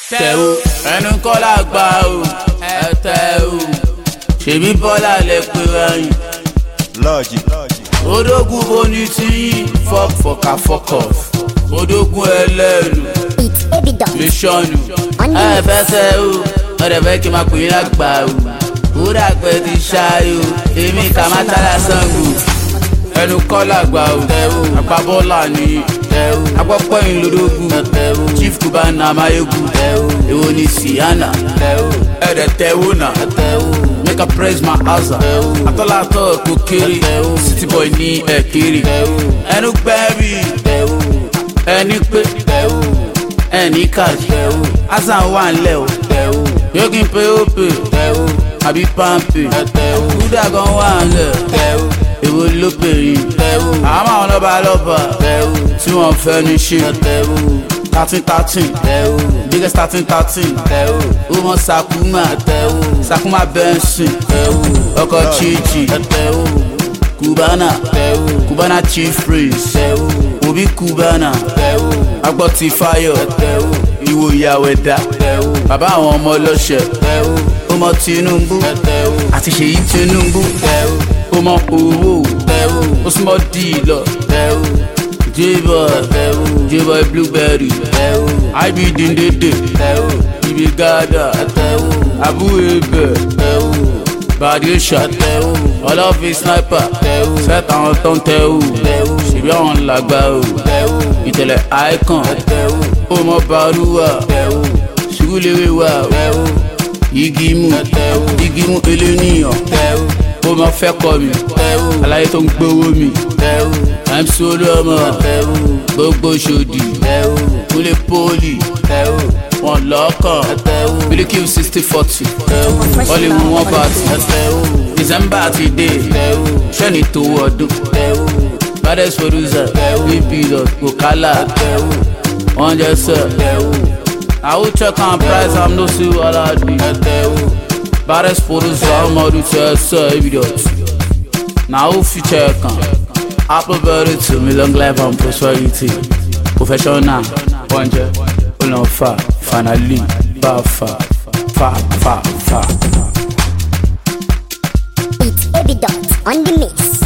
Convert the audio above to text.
tẹ̀wò ẹnu kọ́lá gbà ó ẹ̀tẹ̀wò ṣèbí bọ́lá lẹ pé ẹyin lọ́ọ̀jì odógun boni tí yín fọ́kà fọ́kọ̀f odógun ẹlẹ́nu lè ṣọ́nù ẹ fẹsẹ̀ o ọ̀rẹ́ fẹ́ kí n máa pè é lágbà o ó dàgbẹ́ ti ṣááyò èmi kà má tálá Ṣàngó ẹnu kọ́lá gbà ó àgbàbọ́là ni agbọ́pọ̀ yín lódógún Chief Cubana Mayegun èwo ni Sienna ẹ̀rẹ̀ tẹ̀wò náà make I praise my asa atọ́látọ́ kò kéré city boy ní ẹ̀kéré ẹnu gbẹ́rì ẹni pé ẹni káàdì asa wà ńlẹ̀ o yóò kí n pé ó pè àbí pàmpé kúdà gan wà ńlẹ̀ èwo ló pèrè àmọ́ àwọn lọ́ba tí wọ́n fẹ́ ní ṣe 13 biggest 13 ó mọ Sakuma Benson ọkọ̀ Chichi Cubana Chief Prince Obi Cubana agbọ́ ti Fáyọ̀ ìwò ìyàwó ẹ̀dá bàbá àwọn ọmọ ọlọ́ṣẹ̀ ó mọ Tinubu àti Ṣèyí Tinubu ó mọ owó ó súnmọ́ dìlọ J-Boy Blueberry IB Dindede Ibi Gada Abu Ebe Badisha ọlọ́fi sniper set àwọn tó ń tẹ́wù ṣèbí àwọn làgbà o ìtẹ̀lẹ̀ icon ó mọ Baruwa ṣùgbọ́n wà igimu eléníyàn ó mọ fẹ́ kọ́ mi aláyé tó ń gbówó mi I'm solo ọmọ gbogbo ṣòdì kúlẹ̀ poli wọn lọ́kàn bílíkì 60-40 wọ́n lè mú wọn bá ti December ti dé ṣẹ́ni tó ọdún baddest producer bíbílọ̀ Okala wọ́n jẹ́ sẹ́ I will check on price I'm no see what I do baddest producer ọmọdé tẹ́ sẹ́ idiot na ó fi check on Happy birthday to me, long life and prosperity. Professional, wonder, on far, finally, far. It's Evident on the mix.